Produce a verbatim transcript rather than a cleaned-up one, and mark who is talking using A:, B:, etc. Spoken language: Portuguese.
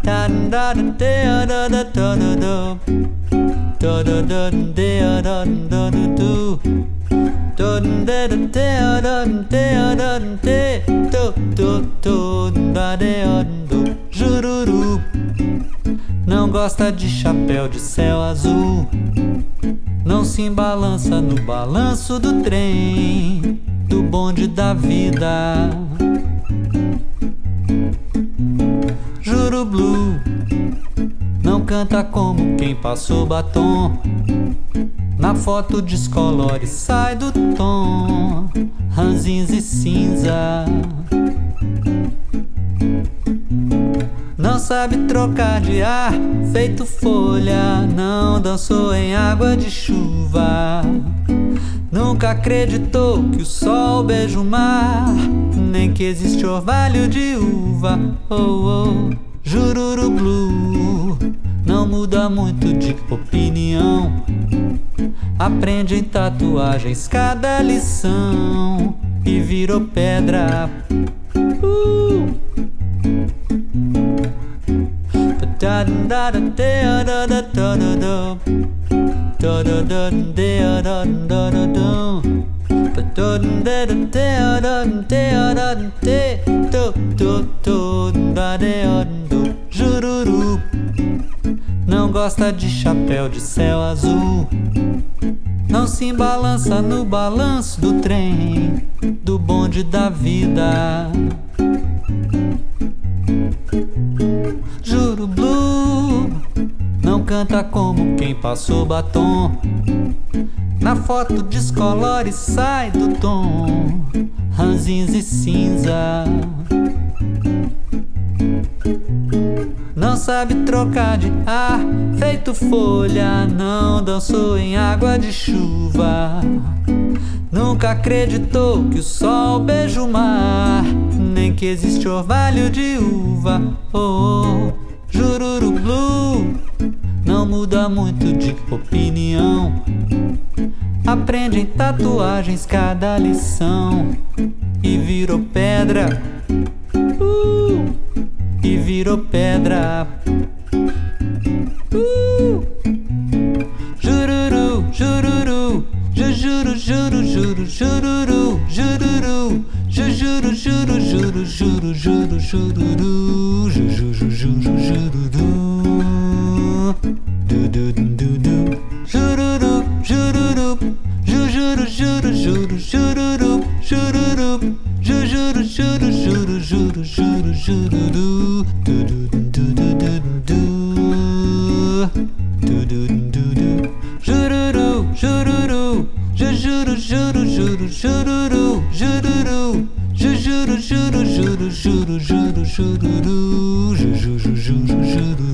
A: da da da da da da da da da da da da da da do do da da da da da da do do da do jururu. Não gosta de chapéu de céu azul, não se embalança no balanço do trem, do bonde da vida. Juro blue, não canta como quem passou batom, na foto descolore sai do tom, ranzinhos e cinza. Não sabe trocar de ar, feito folha, não dançou em água de chuva. Nunca acreditou que o sol beija o mar, nem que existe orvalho de uva. Oh, oh, jururu blue, não muda muito de opinião, aprende em tatuagens cada lição e virou pedra. Uh! Da da da da da da da da da da da da da da da. Jururu, não gosta de chapéu de céu azul, não se embalança no balanço do trem, do bonde da vida. Juro blue, não canta como quem passou batom, na foto descolore sai do tom, ranzinhos e cinza. Não sabe trocar de ar, feito folha, não dançou em água de chuva. Nunca acreditou que o sol beija o mar, nem que existe orvalho de uva. Oh, oh, jururu blue, não muda muito de opinião, aprende em tatuagens cada lição e virou pedra. Uh, e virou pedra. Uh, jururu, jururu, jujuru, juru, juru, jururu, jururu, jujuru, juru, juru, juru, juru, jururu, juju, juru, jururu, du du du du, jururu, jururu, jujuru, juru, juru, jururu, jururu, jujuru, juru, juru, juru, juru, jururu, du du du du du du du du du, jururu, jururu, jujuru, juru, juru, jururu, jururu, jujuru, juru, juru, juru, juru, jururu, juju, juru, juru.